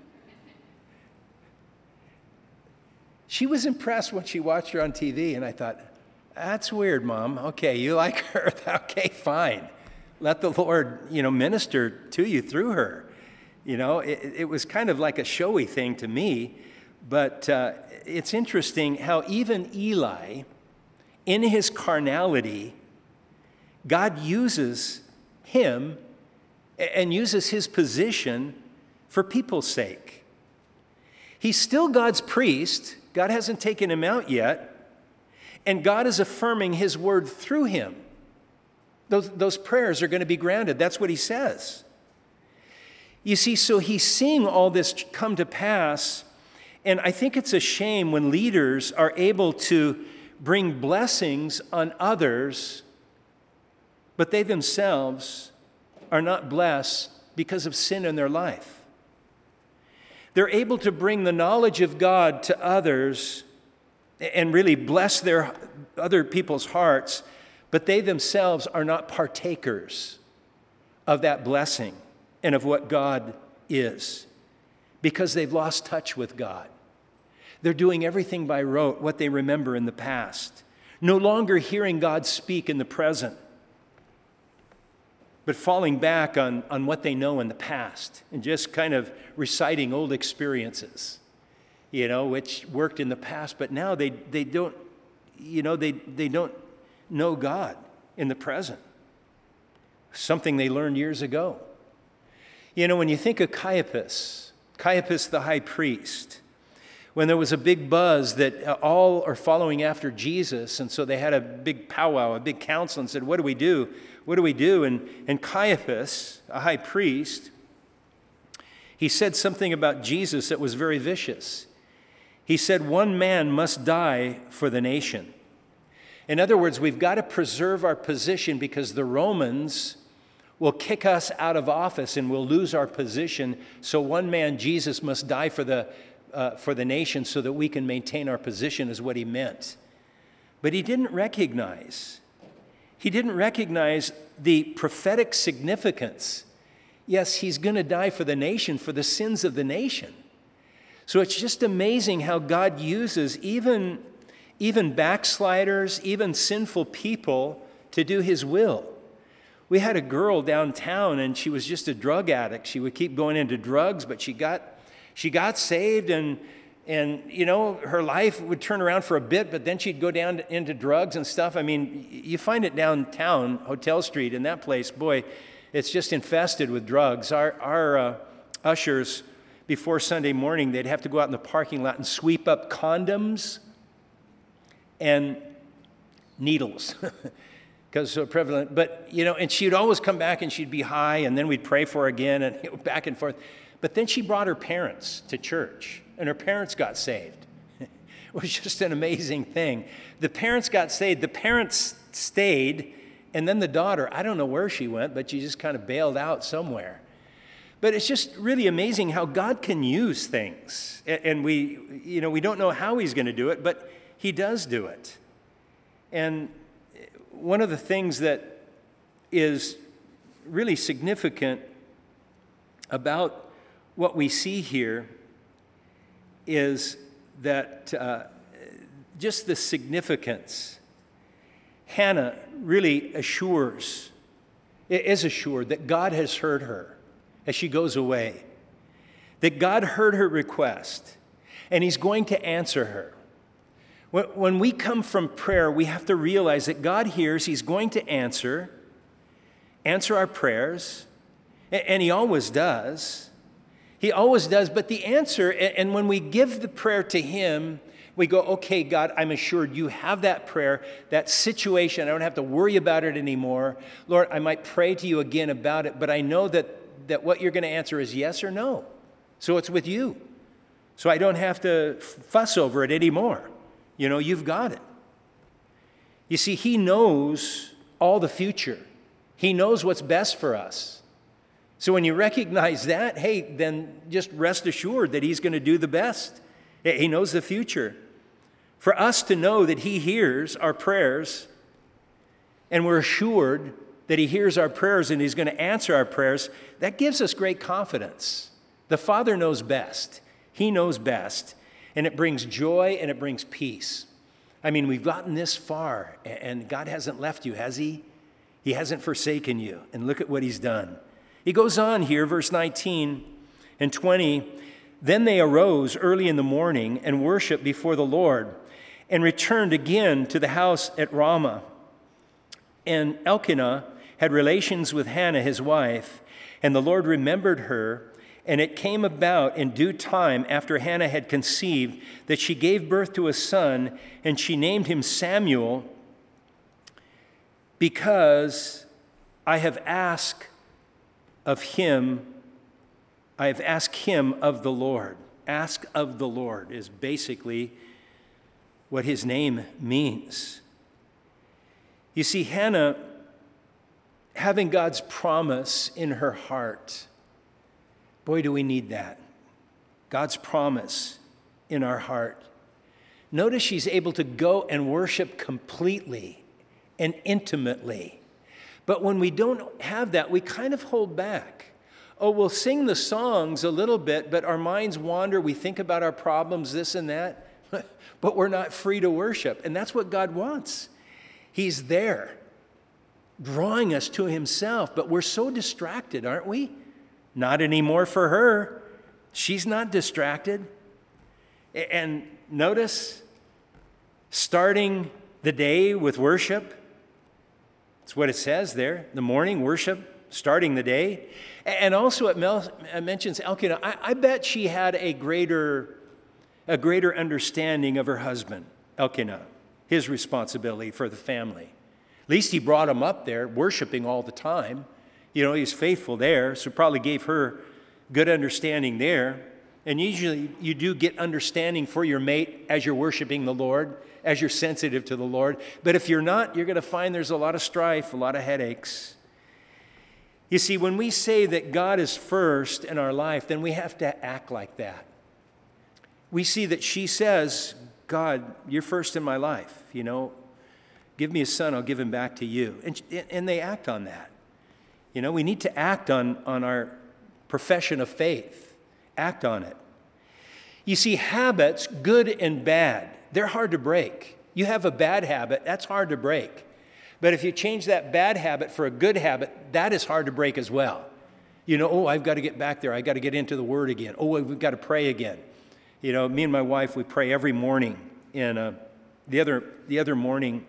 She was impressed when she watched her on TV, and I thought, that's weird, Mom. Okay, you like her. Okay, fine. Let the Lord, minister to you through her. It was kind of like a showy thing to me, but it's interesting how even Eli, in his carnality, God uses him and uses his position for people's sake. He's still God's priest. God hasn't taken him out yet. And God is affirming his word through him. Those prayers are going to be granted. That's what he says. You see, so he's seeing all this come to pass, and I think it's a shame when leaders are able to bring blessings on others, but they themselves are not blessed because of sin in their life. They're able to bring the knowledge of God to others and really bless their other people's hearts, but they themselves are not partakers of that blessing and of what God is, because they've lost touch with God. They're doing everything by rote, what they remember in the past, no longer hearing God speak in the present, but falling back on what they know in the past and just kind of reciting old experiences, which worked in the past, but now they don't, they don't know God in the present. Something they learned years ago. When you think of Caiaphas the high priest, when there was a big buzz that all are following after Jesus, and so they had a big powwow, a big council, and said, what do we do? What do we do? And Caiaphas, a high priest, he said something about Jesus that was very vicious. He said, one man must die for the nation. In other words, we've got to preserve our position because the Romans will kick us out of office and we'll lose our position. So one man, Jesus, must die for the nation so that we can maintain our position, is what he meant. But he didn't recognize the prophetic significance. Yes, he's going to die for the nation, for the sins of the nation. So it's just amazing how God uses even backsliders, even sinful people to do his will. We had a girl downtown, and she was just a drug addict. She would keep going into drugs, but she got saved, and her life would turn around for a bit, but then she'd go down into drugs and stuff. I mean, you find it downtown, Hotel Street, and that place, boy, it's just infested with drugs. Our ushers, before Sunday morning, they'd have to go out in the parking lot and sweep up condoms and needles because so prevalent. But, and she'd always come back and she'd be high, and then we'd pray for her again and back and forth. But then she brought her parents to church, and her parents got saved. It was just an amazing thing. The parents got saved. The parents stayed, And then the daughter, I don't know where she went, but she just kind of bailed out somewhere. But it's just really amazing how God can use things. And we don't know how he's going to do it, but he does do it. And one of the things that is really significant about what we see here is that just the significance. Hannah really is assured that God has heard her as she goes away, that God heard her request, and he's going to answer her. When we come from prayer, we have to realize that God hears, he's going to answer our prayers, and he always does. He always does, but the answer, and when we give the prayer to him, we go, okay, God, I'm assured you have that prayer, that situation. I don't have to worry about it anymore. Lord, I might pray to you again about it, but I know that what you're going to answer is yes or no. So it's with you. So I don't have to fuss over it anymore. You've got it. You see, he knows all the future. He knows what's best for us. So when you recognize that, hey, then just rest assured that he's going to do the best. He knows the future. For us to know that he hears our prayers, and we're assured that he hears our prayers and he's going to answer our prayers, that gives us great confidence. The Father knows best. He knows best. And it brings joy and it brings peace. I mean, we've gotten this far, and God hasn't left you, has he? He hasn't forsaken you. And look at what he's done. He goes on here, verse 19 and 20. Then they arose early in the morning and worshiped before the Lord, and returned again to the house at Ramah. And Elkanah had relations with Hannah, his wife, and the Lord remembered her. And it came about in due time, after Hannah had conceived, that she gave birth to a son, and she named him Samuel, because I have asked him of the Lord. Ask of the Lord is basically what his name means. You see, Hannah, having God's promise in her heart, boy, do we need that. God's promise in our heart. Notice she's able to go and worship completely and intimately. But when we don't have that, we kind of hold back. Oh, we'll sing the songs a little bit, but our minds wander. We think about our problems, this and that, but we're not free to worship. And that's what God wants. He's there, drawing us to himself, but we're so distracted, aren't we? Not anymore for her. She's not distracted. And notice, starting the day with worship. That's what it says there. The morning worship, starting the day. And also it mentions Elkanah. I bet she had a greater understanding of her husband, Elkanah, his responsibility for the family. At least he brought him up there, worshiping all the time. He's faithful there, so probably gave her good understanding there. And usually you do get understanding for your mate as you're worshiping the Lord, as you're sensitive to the Lord. But if you're not, you're going to find there's a lot of strife, a lot of headaches. You see, when we say that God is first in our life, then we have to act like that. We see that she says, God, you're first in my life. Give me a son, I'll give him back to you. And they act on that. We need to act on our profession of faith. Act on it. You see, habits, good and bad, they're hard to break. You have a bad habit, that's hard to break. But if you change that bad habit for a good habit, that is hard to break as well. I've got to get back there. I've got to get into the Word again. We've got to pray again. Me and my wife, we pray every morning. And the other morning,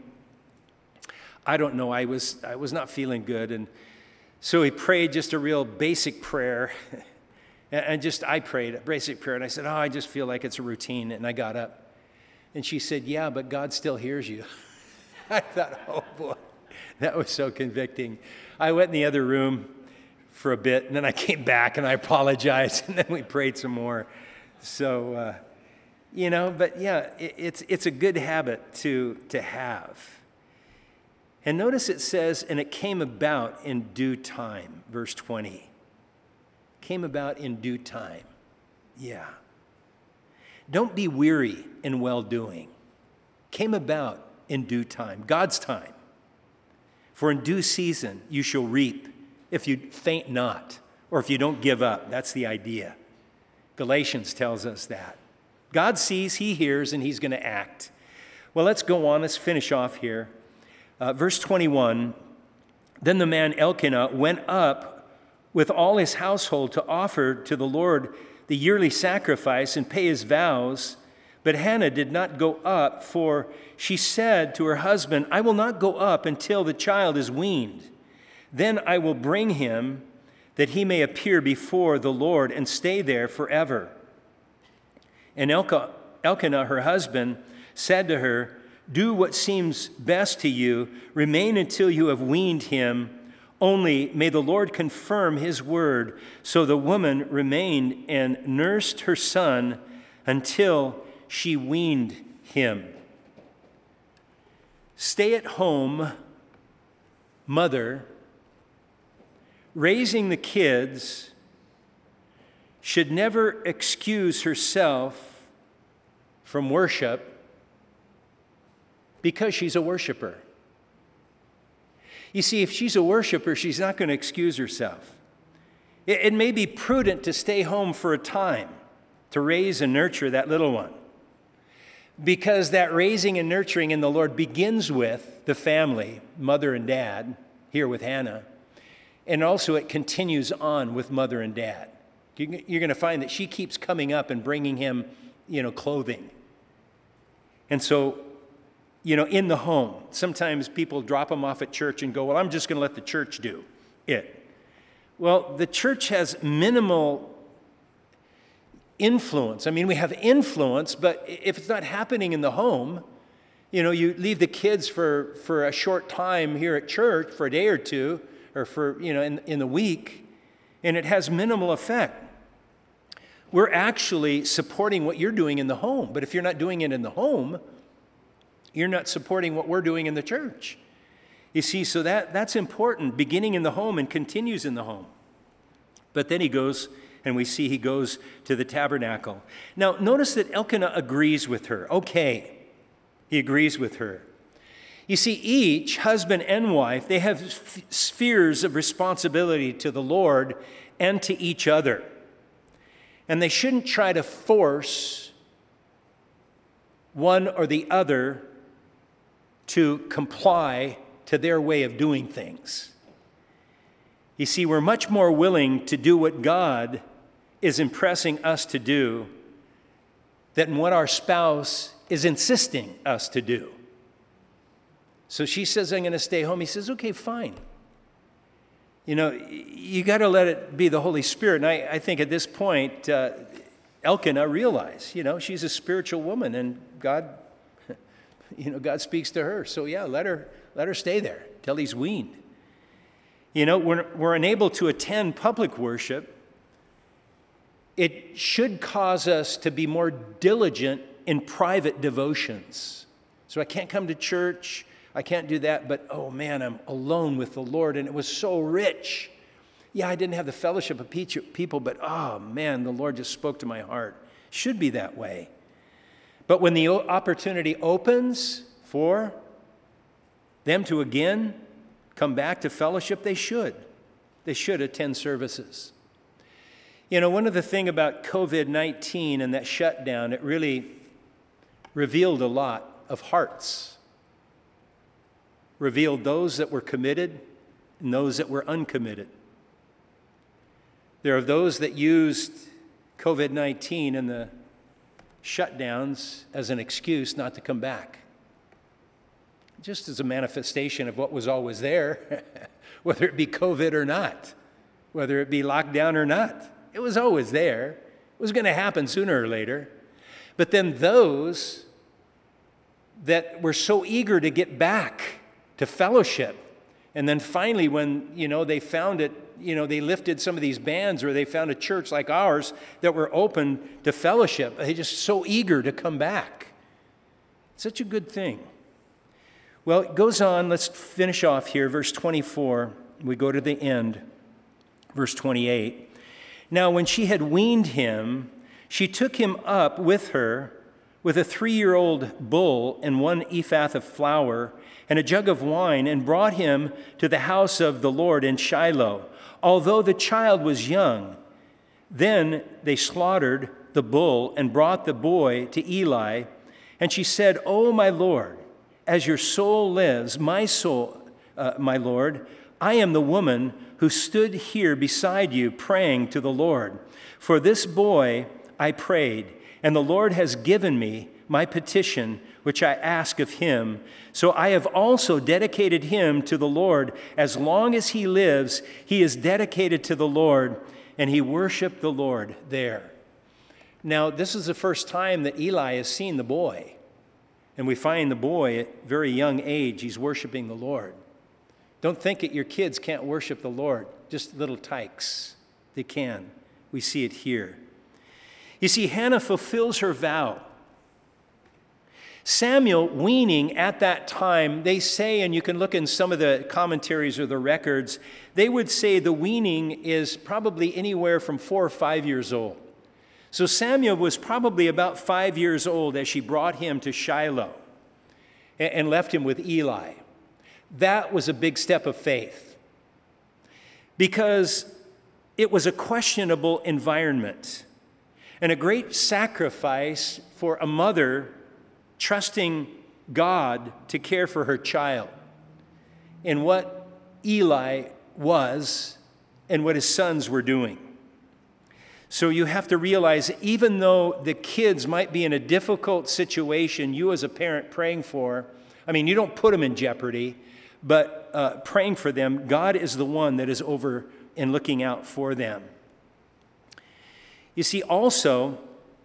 I don't know, I was not feeling good. And so we prayed just a real basic prayer. And I prayed a basic prayer. And I said, I just feel like it's a routine. And I got up. And she said, yeah, but God still hears you. I thought, oh boy, that was so convicting. I went in the other room for a bit, and then I came back and I apologized, and then we prayed some more. So, but yeah, it's a good habit to have. And notice it says, and it came about in due time, verse 20. Came about in due time. Yeah. Don't be weary in well-doing. Came about in due time, God's time. For in due season you shall reap if you faint not, or if you don't give up. That's the idea. Galatians tells us that. God sees, he hears, and he's going to act. Well, let's go on. Let's finish off here. Verse 21, then the man Elkanah went up with all his household to offer to the Lord the yearly sacrifice and pay his vows. But Hannah did not go up, for she said to her husband, I will not go up until the child is weaned. Then I will bring him, that he may appear before the Lord and stay there forever. And Elkanah, her husband, said to her, do what seems best to you. Remain until you have weaned him. Only may the Lord confirm his word. So the woman remained and nursed her son until she weaned him. Stay-at-home mother raising the kids should never excuse herself from worship because she's a worshiper. You see, if she's a worshiper, she's not going to excuse herself. It may be prudent to stay home for a time to raise and nurture that little one, because that raising and nurturing in the Lord begins with the family, mother and dad, here with Hannah, and also it continues on with mother and dad. You're going to find that she keeps coming up and bringing him, clothing. And so, in the home, sometimes people drop them off at church and go, well, I'm just going to let the church do it. Well, the church has minimal influence. I mean, we have influence, but if it's not happening in the home, you leave the kids for a short time here at church for a day or two, or for, in the week, and it has minimal effect. We're actually supporting what you're doing in the home, but if you're not doing it in the home, you're not supporting what we're doing in the church. You see, so that's important, beginning in the home and continues in the home. But then he goes, and we see he goes to the tabernacle. Now, notice that Elkanah agrees with her. Okay, he agrees with her. You see, each husband and wife, they have spheres of responsibility to the Lord and to each other. And they shouldn't try to force one or the other to comply to their way of doing things. You see, we're much more willing to do what God is impressing us to do than what our spouse is insisting us to do. So she says, I'm going to stay home. He says, okay, fine. You got to let it be the Holy Spirit. And I think at this point, Elkanah realized, she's a spiritual woman, and God speaks to her. So yeah, let her stay there till he's weaned. We're unable to attend public worship. It should cause us to be more diligent in private devotions. So I can't come to church, I can't do that, but oh man, I'm alone with the Lord, and it was so rich. Yeah, I didn't have the fellowship of people, but oh man, the Lord just spoke to my heart. Should be that way. But when the opportunity opens for them to again come back to fellowship, they should. They should attend services. One of the things about COVID-19 and that shutdown, it really revealed a lot of hearts. Revealed those that were committed and those that were uncommitted. There are those that used COVID-19 and the shutdowns as an excuse not to come back. Just as a manifestation of what was always there, whether it be COVID or not, whether it be lockdown or not. It was always there. It was going to happen sooner or later. But then those that were so eager to get back to fellowship, and then finally when, they found it, they lifted some of these bans, or they found a church like ours that were open to fellowship. They're just so eager to come back. It's such a good thing. Well, it goes on. Let's finish off here. Verse 24. We go to the end. Verse 28. Now, when she had weaned him, she took him up with her with a 3-year-old bull and 1 ephah of flour and a jug of wine, and brought him to the house of the Lord in Shiloh, although the child was young. Then they slaughtered the bull and brought the boy to Eli. And she said, "Oh, my Lord, as your soul lives, my Lord, I am the woman who stood here beside you praying to the Lord. For this boy I prayed, and the Lord has given me my petition, which I ask of him. So I have also dedicated him to the Lord. As long as he lives, he is dedicated to the Lord." And he worshiped the Lord there. Now, this is the first time that Eli has seen the boy. And we find the boy at a very young age, he's worshiping the Lord. Don't think that your kids can't worship the Lord. Just little tykes. They can. We see it here. You see, Hannah fulfills her vow. Samuel weaning at that time, they say, and you can look in some of the commentaries or the records, they would say the weaning is probably anywhere from 4 or 5 years old. So Samuel was probably about 5 years old as she brought him to Shiloh and left him with Eli. That was a big step of faith because it was a questionable environment and a great sacrifice for a mother trusting God to care for her child and what Eli was and what his sons were doing. So you have to realize, even though the kids might be in a difficult situation, you as a parent praying for, you don't put them in jeopardy, but praying for them, God is the one that is over and looking out for them. You see, also,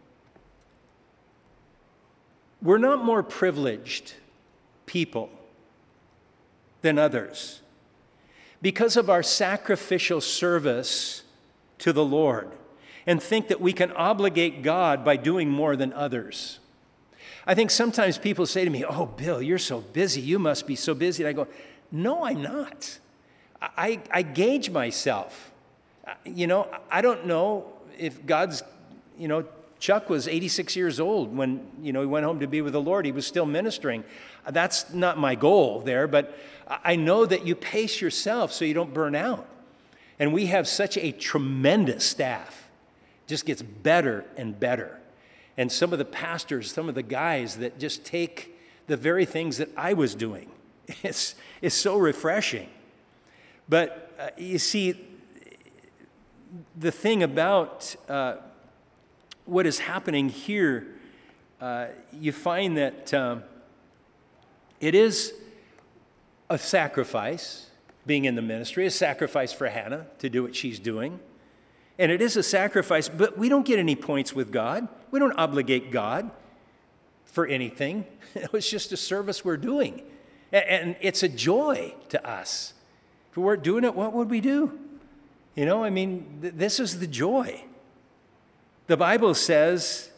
we're not more privileged people than others because of our sacrificial service to the Lord and think that we can obligate God by doing more than others. I think sometimes people say to me, "Oh, Bill, you're so busy. You must be so busy." And I go, "No, I'm not. I gauge myself. I don't know if God's, Chuck was 86 years old when, he went home to be with the Lord. He was still ministering. That's not my goal there, but I know that you pace yourself so you don't burn out. And we have such a tremendous staff. It just gets better and better. And some of the pastors, some of the guys that just take the very things that I was doing. It's so refreshing. But you see, the thing about what is happening here, you find that it is a sacrifice, being in the ministry, a sacrifice for Hannah to do what she's doing. And it is a sacrifice, but we don't get any points with God. We don't obligate God for anything. It was just a service we're doing. And it's a joy to us. If we weren't doing it, what would we do? This is the joy. The Bible says,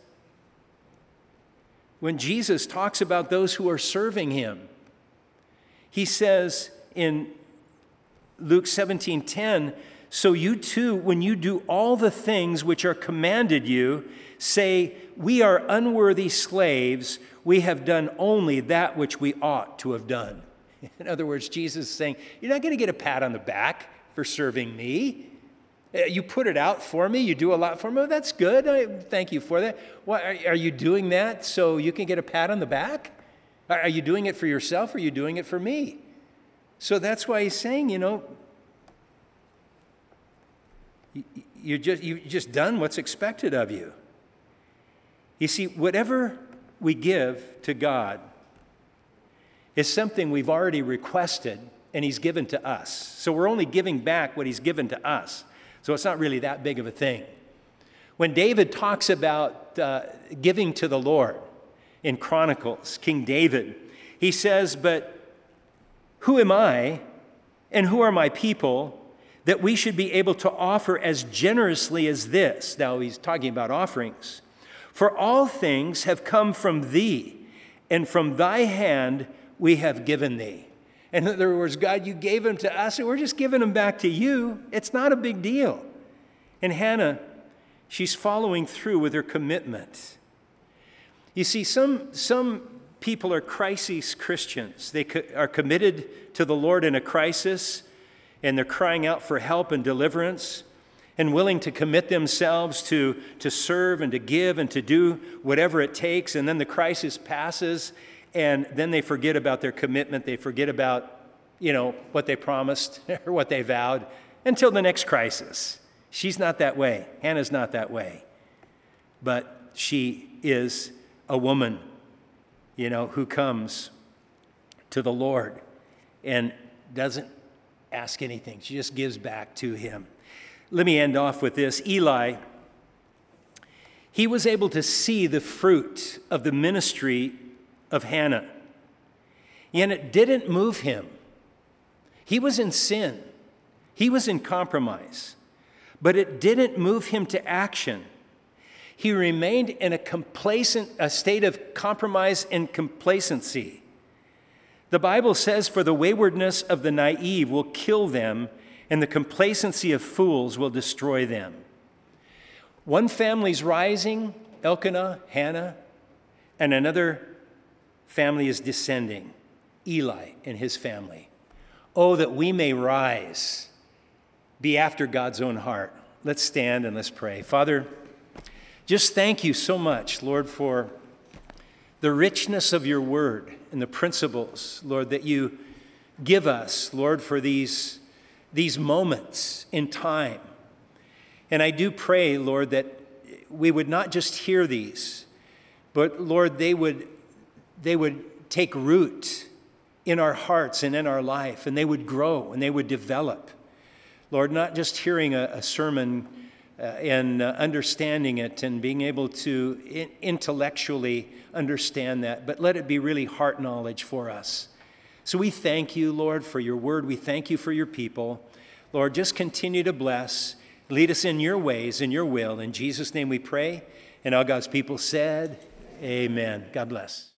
when Jesus talks about those who are serving him, he says in Luke 17:10, "So you too, when you do all the things which are commanded you, say, 'We are unworthy slaves. We have done only that which we ought to have done.'" In other words, Jesus is saying, you're not going to get a pat on the back for serving me. You put it out for me. You do a lot for me. That's good. Thank you for that. Are you doing that so you can get a pat on the back? Are you doing it for yourself or are you doing it for me? So that's why he's saying, you've just done what's expected of you. You see, whatever we give to God is something we've already requested and he's given to us. So we're only giving back what he's given to us. So it's not really that big of a thing. When David talks about giving to the Lord in Chronicles, King David, he says, "But who am I and who are my people that we should be able to offer as generously as this?" Now he's talking about offerings. "For all things have come from thee, and from thy hand we have given thee. In other words, God, you gave them to us, and we're just giving them back to you. It's not a big deal. And Hannah, she's following through with her commitment. You see, some people are crisis Christians. They are committed to the Lord in a crisis, and they're crying out for help and deliverance and willing to commit themselves to serve and to give and to do whatever it takes. And then the crisis passes, and then they forget about their commitment. They forget about, what they promised or what they vowed until the next crisis. She's not that way. Hannah's not that way. But she is a woman, who comes to the Lord and doesn't ask anything. She just gives back to him. Let me end off with this. Eli, he was able to see the fruit of the ministry of Hannah, and it didn't move him. He was in sin. He was in compromise, but it didn't move him to action. He remained in a state of compromise and complacency. The Bible says, "For the waywardness of the naive will kill them, and the complacency of fools will destroy them." One family's rising, Elkanah, Hannah, and another family is descending, Eli and his family. Oh, that we may rise, be after God's own heart. Let's stand and let's pray. Father, just thank you so much, Lord, for the richness of your word and the principles, Lord, that you give us, Lord, for these moments in time. And I do pray, Lord, that we would not just hear these, but, Lord, they would take root in our hearts and in our life, and they would grow and they would develop. Lord, not just hearing a sermon and understanding it and being able to intellectually understand that, but let it be really heart knowledge for us. So we thank you, Lord, for your word. We thank you for your people. Lord, just continue to bless. Lead us in your ways, in your will. In Jesus' name we pray. And all God's people said, amen. God bless.